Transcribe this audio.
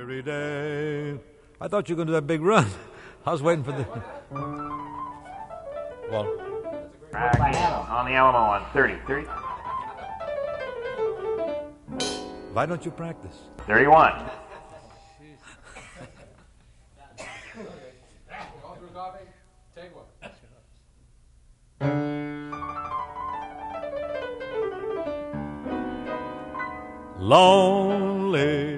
every day. I thought you were going to do that big run. I was waiting for the... One. On the Alamo on 30. 30. Why don't you practice? 31. Lonely